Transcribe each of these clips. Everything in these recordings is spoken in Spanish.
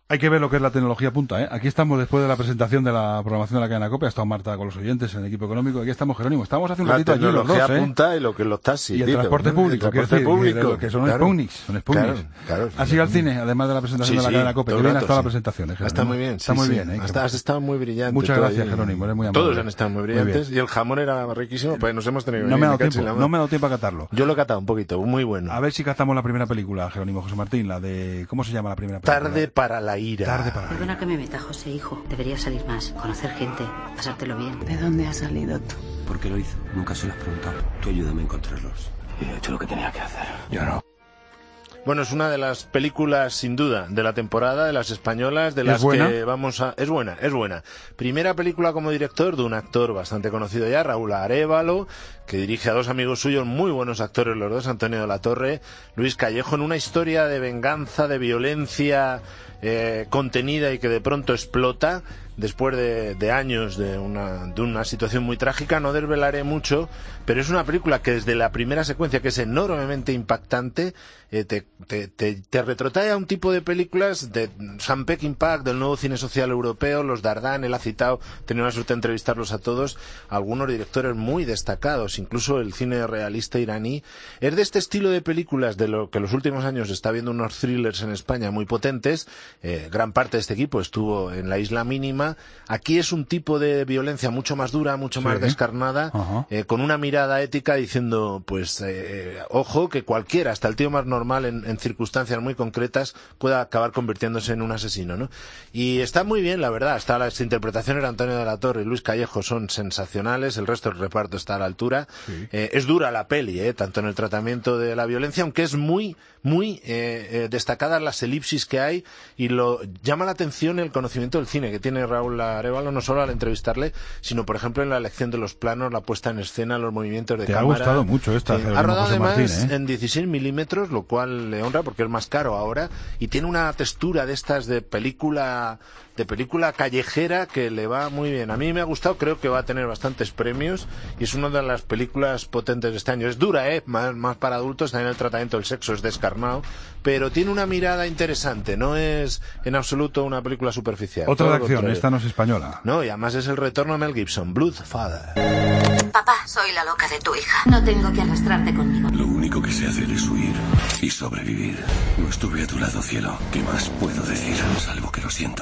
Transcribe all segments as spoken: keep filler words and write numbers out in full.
Hay que ver lo que es la tecnología punta, ¿eh? Aquí estamos después de la presentación de la programación de la cadena COPE. Ha estado Marta con los oyentes en el equipo económico. Aquí estamos, Jerónimo. Estamos hace un ratito allí los dos, ¿eh? La tecnología punta y lo que es los taxis. Y el transporte público. El transporte público. Que, que son claro, Sputniks. Son Sputniks. Claro, claro. ¿Has ido al cine, además de la presentación sí, de la sí, cadena COPE? Que bien ha estado sí. la presentación, ¿eh, Jerónimo? Está muy bien. Está sí, muy sí. bien, ¿eh? Has, has estado muy brillante. Muchas gracias, ahí. Jerónimo. Eres muy amable. Todos han estado muy brillantes. Muy y el jamón era riquísimo. Pues nos hemos tenido. No me ha dado tiempo. No me ha dado tiempo a catarlo. Yo lo he catado un poquito. Muy bueno. A ver si catamos la primera película, Jerónimo José Martín. La de... ¿Cómo se llama la primera película? Tarde para la ira. Tarde para la ira. Perdona que me meta, José, hijo. Deberías salir más, conocer gente, pasártelo bien. ¿De dónde has salido tú? ¿Por qué lo hizo? Nunca se lo has preguntado. Tú ayúdame a encontrarlos. Y he hecho lo que tenía que hacer. Yo no. Bueno, es una de las películas, sin duda, de la temporada, de las españolas, de las que vamos a... Es buena, es buena. Primera película como director de un actor bastante conocido ya, Raúl Arévalo, que dirige a dos amigos suyos, muy buenos actores los dos, Antonio de la Torre, Luis Callejo, en una historia de venganza, de violencia eh, contenida y que de pronto explota después de, de años de una, de una situación muy trágica. No desvelaré mucho, pero es una película que desde la primera secuencia, que es enormemente impactante, eh, te, te, te, te retrotrae a un tipo de películas de Sam Peckinpah, del nuevo cine social europeo, los Dardán. Él ha citado, he tenido la suerte de entrevistarlos a todos, algunos directores muy destacados, incluso el cine realista iraní. Es de este estilo de películas de lo que en los últimos años está viendo unos thrillers en España muy potentes. Eh, gran parte de este equipo estuvo en La Isla Mínima. Aquí es un tipo de violencia mucho más dura, mucho sí. más descarnada, eh, con una mirada ética diciendo, pues, eh, ojo, que cualquiera, hasta el tío más normal, en, en circunstancias muy concretas, pueda acabar convirtiéndose en un asesino, ¿no? Y está muy bien, la verdad. Está las interpretaciones de Antonio de la Torre y Luis Callejo son sensacionales, el resto del reparto está a la altura. Sí. Eh, es dura la peli, eh, tanto en el tratamiento de la violencia, aunque es muy, muy eh, eh, destacadas las elipsis que hay, y lo llama la atención el conocimiento del cine que tiene Raúl Arévalo, no solo al entrevistarle, sino por ejemplo en la elección de los planos, la puesta en escena, los movimientos de Te cámara. Te ha gustado mucho esta. Sí. Ha rodado José además Martín, ¿eh? en dieciséis milímetros, lo cual le honra porque es más caro ahora, y tiene una textura de estas de película de película callejera que le va muy bien. A mí me ha gustado, creo que va a tener bastantes premios y es una de las películas potentes de este año. Es dura, ¿eh? Más, más para adultos, también el tratamiento del sexo es descarnado, pero tiene una mirada interesante, no es en absoluto una película superficial. Otra de acción, esta no es española. No, y además es el retorno de Mel Gibson, Bloodfather. Papá, soy la loca de tu hija. No tengo que arrastrarte conmigo. Lo único que sé hacer es huir y sobrevivir. No estuve a tu lado, cielo. ¿Qué más puedo decir? Salvo que lo siento.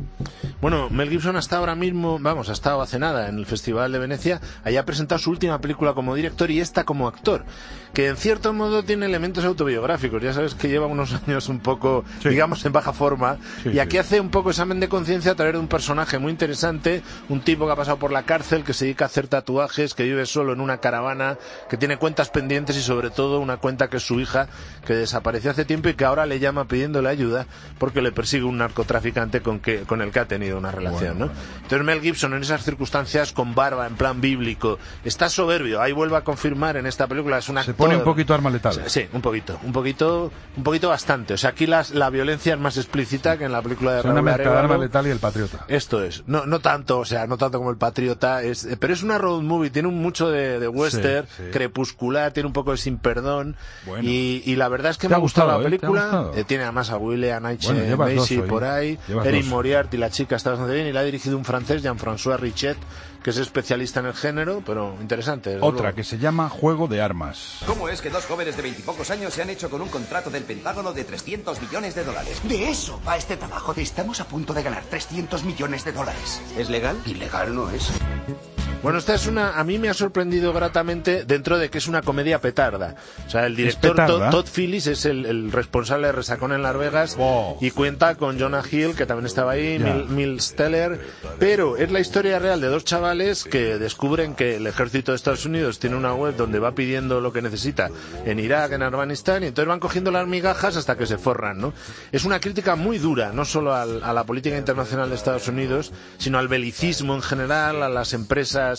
Bueno, Mel Gibson hasta ahora mismo, vamos, ha estado hace nada en el Festival de Venecia, allí ha presentado su última película como director y esta como actor, que en cierto modo tiene elementos autobiográficos. Ya sabes que lleva unos años un poco, sí. digamos, en baja forma, sí, y aquí sí. hace un poco examen de conciencia a través de un personaje muy interesante, un tipo que ha pasado por la cárcel, que se dedica a hacer tatuajes, que vive solo en una caravana, que tiene cuentas pendientes y sobre todo una cuenta que es su hija, que desapareció hace tiempo y que ahora le llama pidiéndole ayuda porque le persigue un narcotraficante con, que, con el que ha tenido una relación, bueno, ¿no? Bueno. Entonces Mel Gibson en esas circunstancias, con barba, en plan bíblico, está soberbio. Ahí vuelve a confirmar en esta película, es un actor... Se pone un poquito arma letal. Sí, un poquito, un poquito, un poquito bastante. O sea, aquí las, la violencia es más explícita que en la película de Raúl Arévalo. Es una mezcla de arma letal y El Patriota. Esto es, no, no tanto, o sea, no tanto como El Patriota, es, pero es una road movie, tiene un mucho de, de western, sí, sí. crepuscular, tiene un poco de Sin Perdón, bueno. y, y la verdad es que me ha gustado, gustado la película. Eh, tiene además a William H. Bueno, Macy por ahí, Erin Moriarty, la chica está bastante bien, y la ha dirigido un francés, Jean-François Richet, que es especialista en el género, pero interesante. Otra luego. que se llama Juego de Armas. ¿Cómo es que dos jóvenes de veintipocos años se han hecho con un contrato del Pentágono de trescientos millones de dólares? De eso va este trabajo. Estamos a punto de ganar trescientos millones de dólares. ¿Es legal? Ilegal no es. Bueno, esta es una... A mí me ha sorprendido gratamente dentro de que es una comedia petarda. O sea, el director Todd, Todd Phillips es el, el responsable de Resacón en Las Vegas, wow. y cuenta con Jonah Hill, que también estaba ahí, yeah. Mil, Mil Steller, pero es la historia real de dos chavales que descubren que el ejército de Estados Unidos tiene una web donde va pidiendo lo que necesita en Irak, en Afganistán, y entonces van cogiendo las migajas hasta que se forran, ¿no? Es una crítica muy dura, no solo al, a la política internacional de Estados Unidos, sino al belicismo en general, a las empresas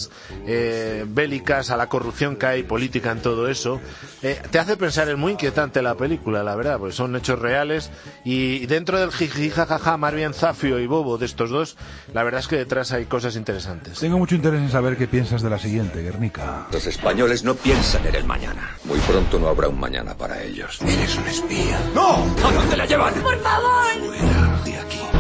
Eh, bélicas, a la corrupción que hay política en todo eso. Eh, te hace pensar, es muy inquietante la película, la verdad, porque son hechos reales, y dentro del jiji jajaja más bien zafio y bobo de estos dos, la verdad es que detrás hay cosas interesantes. Tengo mucho interés en saber qué piensas de la siguiente, Guernica. Los españoles no piensan en el mañana. Muy pronto no habrá un mañana para ellos. Eres un espía. ¡No! ¿A dónde la llevan? ¡Por favor! Fuera de aquí.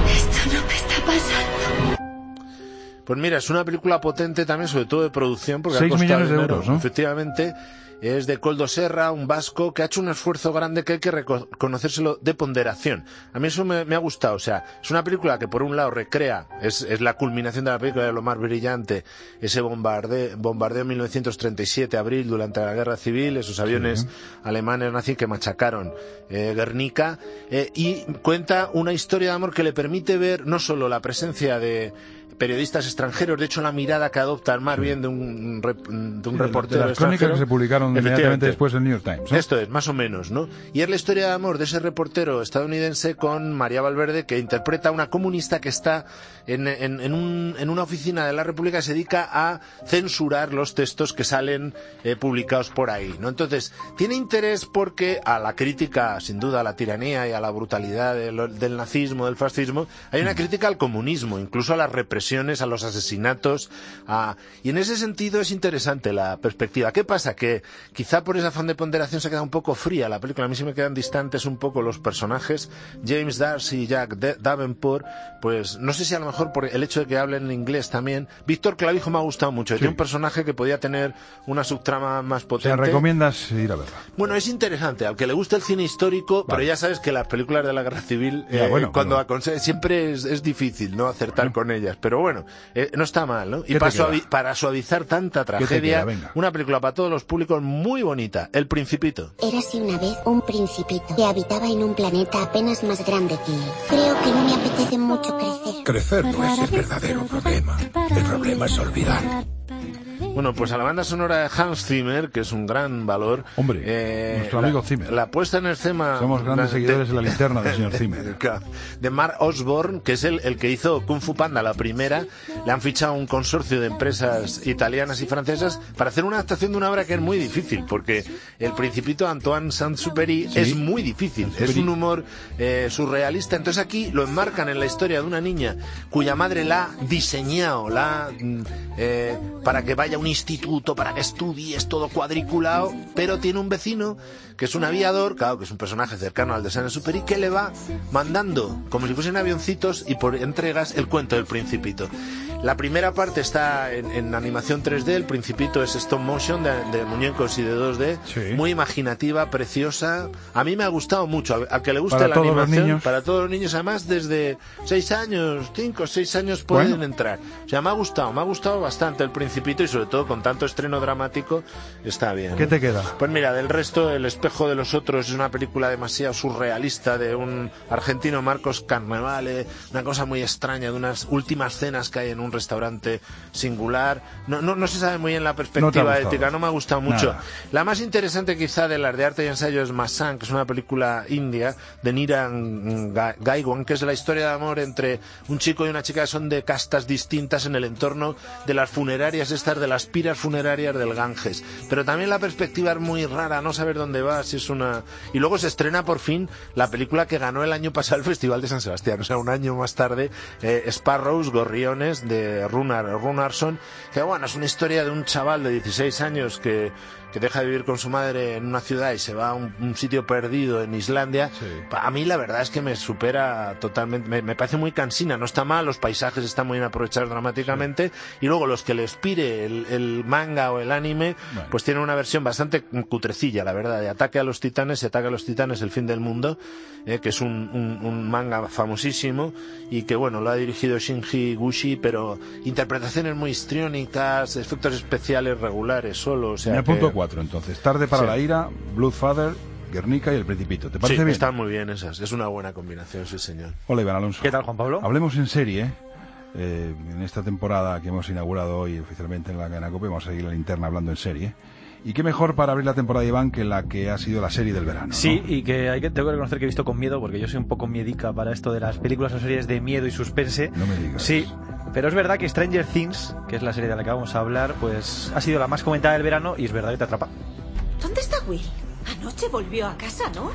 Pues mira, es una película potente también, sobre todo de producción, porque seis ha costado millones de dinero, euros, ¿no? Efectivamente. Es de Koldo Serra, un vasco que ha hecho un esfuerzo grande que hay que reconocérselo de ponderación. A mí eso me, me ha gustado. O sea, es una película que por un lado recrea, es, es la culminación de la película, de lo más brillante, ese bombarde, bombardeo en mil novecientos treinta y siete, abril, durante la Guerra Civil, esos aviones sí. alemanes nazis que machacaron eh, Guernica, eh, y cuenta una historia de amor que le permite ver no solo la presencia de periodistas extranjeros, de hecho la mirada que adoptan más sí. bien de un, de un sí, reportero de las crónicas que se publicaron inmediatamente después en New York Times, ¿no? Esto es, más o menos, ¿no? Y es la historia de amor de ese reportero estadounidense con María Valverde, que interpreta a una comunista que está en, en, en, un, en una oficina de la República que se dedica a censurar los textos que salen eh, publicados por ahí, ¿no? Entonces, tiene interés porque a la crítica, sin duda, a la tiranía y a la brutalidad del, del nazismo, del fascismo, hay una crítica al comunismo, incluso a la represión, a los asesinatos, a... y en ese sentido es interesante la perspectiva. ¿Qué pasa? Que quizá por ese afán de ponderación se queda un poco fría la película. A mí sí me quedan distantes un poco los personajes. James Darcy y Jack Davenport, pues no sé si a lo mejor por el hecho de que hablen en inglés también. Víctor Clavijo me ha gustado mucho. Sí. Tiene un personaje que podía tener una subtrama más potente. ¿Te recomiendas ir a verla? Bueno, es interesante. Al que le guste el cine histórico, vale. pero ya sabes que las películas de la Guerra Civil, ya, eh, bueno, cuando pero... aconse- siempre es, es difícil no acertar ¿Mm? con ellas. Pero bueno, eh, no está mal, ¿no? Y para, suavi- para suavizar tanta tragedia, una película para todos los públicos muy bonita, El Principito. Érase una vez un principito que habitaba en un planeta apenas más grande que él. Creo que no me apetece mucho crecer. Crecer no es el verdadero problema. El problema es olvidar. Bueno, pues a la banda sonora de Hans Zimmer, que es un gran valor. Hombre, eh, nuestro la, amigo Zimmer. La puesta en escena... Somos grandes de, seguidores de, de la linterna del señor Zimmer. De Mark Osborne, que es el, el que hizo Kung Fu Panda, la primera. Le han fichado un consorcio de empresas italianas y francesas para hacer una adaptación de una obra que es muy difícil, porque El Principito de Antoine Saint-Exupéry sí. es muy difícil. Es un humor eh, surrealista. Entonces aquí lo enmarcan en la historia de una niña cuya madre la ha diseñado, la ha, eh, para que vaya a un instituto, para que estudie, es todo cuadriculado, pero tiene un vecino que es un aviador, claro, que es un personaje cercano al de Saint-Exupéry, que le va mandando, como si fuesen avioncitos y por entregas, el cuento del Principito. La primera parte está en, en animación tres D, El Principito es stop motion, de, de muñecos y de dos D, sí. muy imaginativa, preciosa. A mí me ha gustado mucho, a, a que le guste para la animación, para todos los niños, además desde seis años, cinco o seis años pueden bueno. entrar. O sea, me ha gustado, me ha gustado bastante El Principito y sobre todo con tanto estreno dramático, está bien. ¿Qué te queda? Pues mira, del resto, El Espejo de los Otros es una película demasiado surrealista de un argentino, Marcos Carnevale, una cosa muy extraña, de unas últimas cenas que hay en un restaurante singular. No, no, no se sabe muy bien la perspectiva no ética, no me ha gustado mucho. Nada. La más interesante quizá de las de arte y ensayo es Masan, que es una película india de Niran Gaiwan, que es la historia de amor entre un chico y una chica que son de castas distintas en el entorno de las funerarias estas, de las piras funerarias del Ganges. Pero también la perspectiva es muy rara, no saber dónde va, si es una... Y luego se estrena por fin la película que ganó el año pasado el Festival de San Sebastián, o sea, un año más tarde, eh, Sparrows, Gorriones, de Runar, Runarsson, que bueno, es una historia de un chaval de dieciséis años que que deja de vivir con su madre en una ciudad y se va a un, un sitio perdido en Islandia. Sí. A mí la verdad es que me supera totalmente, me, me parece muy cansina, no está mal, los paisajes están muy bien aprovechados dramáticamente, sí. y luego los que les pire el, el manga o el anime, bueno. pues tienen una versión bastante cutrecilla, la verdad, de Ataque a los Titanes, y Ataque a los Titanes, el fin del mundo, eh, que es un, un, un manga famosísimo, y que bueno, lo ha dirigido Shinji Gushi, pero interpretaciones muy histriónicas, efectos especiales regulares solo, o sea me apunto que... cuatro, entonces. Tarde para sí. la ira, Bloodfather, Guernica y El Principito. ¿Te parece sí, bien? Están muy bien esas. Es una buena combinación, sí, señor. Hola, Iván Alonso. ¿Qué tal, Juan Pablo? Hablemos en serie. Eh, en esta temporada que hemos inaugurado hoy oficialmente en la cadena COPE, vamos a seguir la linterna hablando en serie. Y qué mejor para abrir la temporada, Iván, que la que ha sido la serie del verano, ¿no? Sí, y que hay que tengo que reconocer que he visto con miedo, porque yo soy un poco miedica para esto de las películas o series de miedo y suspense. No me digas. Sí, pero es verdad que Stranger Things, que es la serie de la que vamos a hablar, pues ha sido la más comentada del verano y es verdad que te atrapa. ¿Dónde está Will? Anoche volvió a casa, ¿no?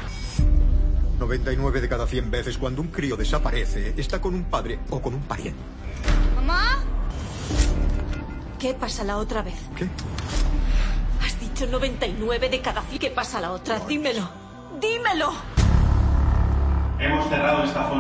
noventa y nueve de cada cien veces cuando un crío desaparece, está con un padre o con un pariente. ¿Mamá? ¿Qué pasa la otra vez? ¿Qué? Has dicho noventa y nueve de cada cien. ¿Qué pasa la otra? Dímelo. ¡Dímelo! Hemos cerrado esta zona.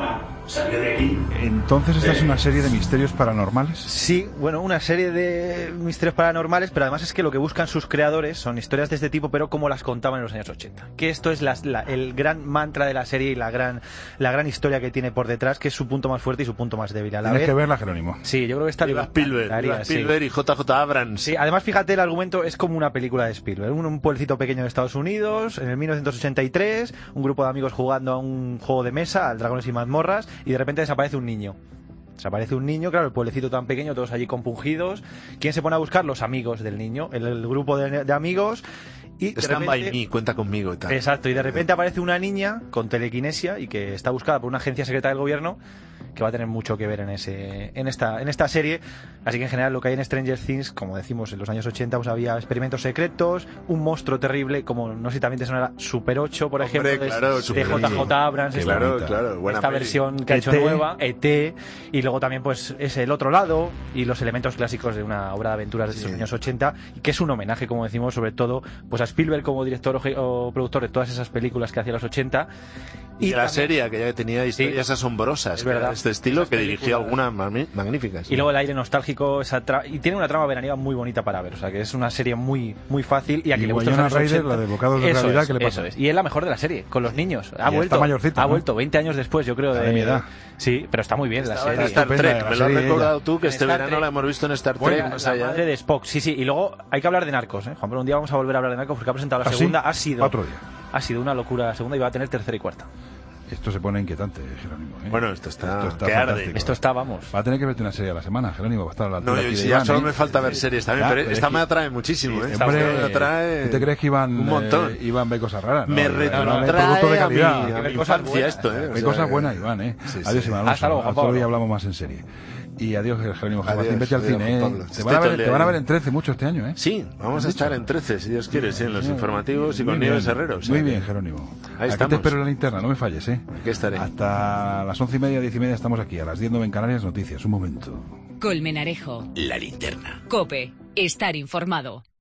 salió de aquí. Entonces, ¿esta eh. es una serie de misterios paranormales? Sí, bueno, una serie de misterios paranormales, pero además es que lo que buscan sus creadores son historias de este tipo, pero como las contaban en los años ochenta. Que esto es la, la, el gran mantra de la serie y la gran, la gran historia que tiene por detrás, que es su punto más fuerte y su punto más débil. A la Tienes vez, que verla, Jerónimo. Sí, yo creo que está... Viva Spielberg, Viva Spielberg sí. y J J Abrams. Sí, además, fíjate, el argumento es como una película de Spielberg. Un, un pueblecito pequeño de Estados Unidos, en el mil novecientos ochenta y tres, un grupo de amigos jugando a un juego de mesa, al Dragones y Mazmorras, y de repente desaparece un niño. Desaparece un niño, claro, el pueblecito tan pequeño, todos allí compungidos. ¿Quién se pone a buscar? Los amigos del niño, el, el grupo de, de amigos. Y de Stand repente, by me, cuenta conmigo y tal. Exacto, y de repente aparece una niña con telequinesia y que está buscada por una agencia secreta del gobierno que va a tener mucho que ver en ese en esta en esta serie. Así que en general lo que hay en Stranger Things, como decimos, en los años ochenta pues había experimentos secretos, un monstruo terrible, como no sé si también te sonará Super ocho, por Hombre, ejemplo, claro, de, de J J Abrams, esta, claro, claro, buena esta peli. versión que ha hecho nueva, E T, y luego también pues es El Otro Lado y los elementos clásicos de una obra de aventuras de sí. los años ochenta, y que es un homenaje, como decimos, sobre todo pues a Spielberg como director o, o productor de todas esas películas que hacía en los ochenta. Y, y la serie, que ya tenía historias sí, asombrosas, es verdad, de este estilo, esas que dirigió algunas magníficas. Sí. Y luego el aire nostálgico, esa y tiene una trama veraniega muy bonita para ver, o sea que es una serie muy muy fácil y a quien le gusta los Raider, la de Bocados de Realidad, es, ¿qué le pasa? Eso es. Y es la mejor de la serie, con los niños. Ha y vuelto, está mayorcita, ha ¿no? vuelto veinte años después, yo creo, de, de mi edad. Sí, pero está muy bien Estaba la serie. En Star Trek, me lo has recordado tú, que en este Star verano Trek. la hemos visto en Star Bueno, Trek. la Más allá. madre de Spock, sí, sí. Y luego hay que hablar de Narcos, ¿eh? Juan, pero un día vamos a volver a hablar de Narcos porque ha presentado la ¿Ah, segunda. sí? Ha sido Otro día. Ha sido una locura la segunda y va a tener tercera y cuarta. Esto se pone inquietante, Jerónimo. ¿eh? Bueno, esto está, esto está que arde. Esto está, vamos. Va a tener que verte una serie a la semana, Jerónimo, va a estar a la altura No, aquí yo, de sí, Iván, ya solo ¿eh? me falta ver series también, Ya, pero esta es me que, atrae muchísimo, ¿eh? Esta hombre, me atrae ¿tú te crees que Iván, un montón. Eh, Iván ve cosas raras? No, me retrotrae producto de calidad. A mi, a mi infancia esto, ¿eh? Ve cosas buenas, Iván, ¿eh? Sí, Adiós, sí. Iván. Hasta luego, Juan Pablo. Hoy hablamos más en serie. Y adiós, Jerónimo. Adiós, Vete al adiós, cine, Juan Pablo. ¿eh? Te van, a ver, te van a ver en trece mucho este año, ¿eh? Sí, vamos a estar en trece, si Dios quiere, sí, en los informativos y con Nieves Herrero. Muy bien, Jerónimo. Ahí Aquí estamos. te espero en la linterna, no me falles, ¿eh? Aquí estaré. Hasta las once y media, diez y media estamos aquí. A las diez nueve en Canarias, noticias. Un momento. Colmenarejo. La linterna. COPE. Estar informado.